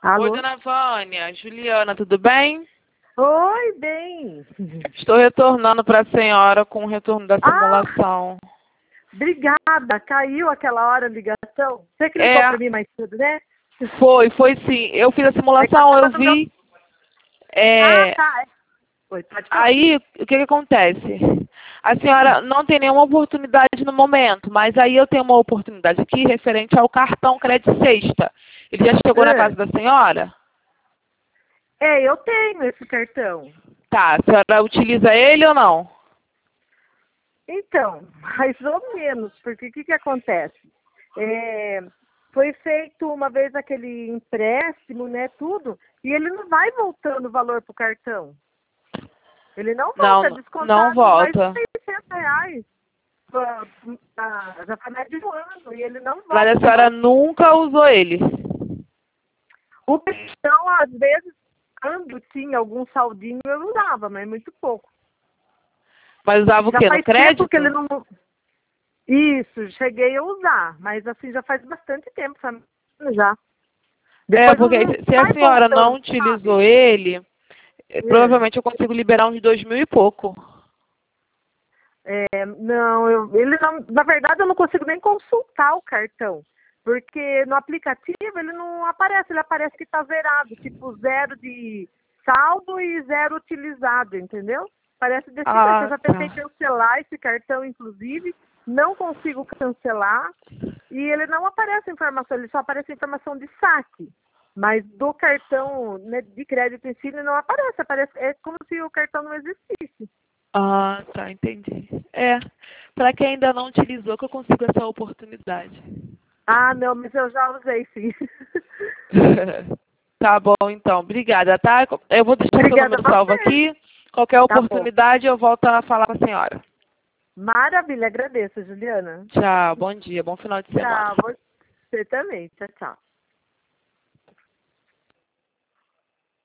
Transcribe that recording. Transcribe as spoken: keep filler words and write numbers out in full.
Oi, Alô? dona Vânia. Juliana, tudo bem? Oi, bem. Estou retornando para a senhora com o retorno da Ah, simulação. obrigada. Caiu aquela hora a ligação. Você que ligou É, para mim mais cedo, né? foi, foi sim. Eu fiz a É que eu simulação, tava eu no meu... vi. Ah, É, tá. Oi, pode falar. aí, o que que acontece? A senhora não tem nenhuma oportunidade no momento, mas aí eu tenho uma oportunidade aqui referente ao cartão crédito sexta. Ele já chegou na casa Ah, da senhora? É, eu tenho esse cartão. Tá, a senhora utiliza ele ou não? Então, mais ou menos, porque o que, que acontece? É, foi feito uma vez aquele empréstimo, né, tudo, e ele não vai voltando o valor pro cartão. Ele não volta, é Não, não descontado mais de volta. seiscentos reais. Ah, ah, já faz mais de um ano e ele não Mas a volta senhora mais. nunca usou ele. O cartão, às vezes, quando tinha algum saldinho, eu usava, mas muito pouco. Mas usava o Já quê? No faz tempo que ele crédito? não... Isso, cheguei a usar, mas assim, já faz bastante tempo, sabe? Já. É, Depois não, porque não se a vai senhora não voltando, sabe? utilizou ele, eh, É. provavelmente eu consigo liberar uns dois mil e pouco. É, não, eu, ele não, na verdade eu não consigo nem consultar o cartão, porque no aplicativo ele não aparece, ele aparece que está zerado, tipo zero de saldo e zero utilizado, entendeu? Parece desse jeito. Eu Ah, já tentei tá. cancelar esse cartão, inclusive, não consigo cancelar e ele não aparece informação, ele só aparece informação de saque. Mas do cartão, né, de crédito em si ele não aparece, aparece, é como se o cartão não existisse. Ah, tá, entendi. É, para quem ainda não utilizou, que eu consigo essa oportunidade. Ah, não, mas eu já usei sim. Tá bom, então. Obrigada, tá? Eu vou deixar seu Obrigada número a salvo você. aqui. Qualquer Tá bom. oportunidade, eu volto a falar com a senhora. Maravilha, agradeço, Juliana. Tchau, bom dia, bom final de semana. Tchau, você também. Tchau, tchau.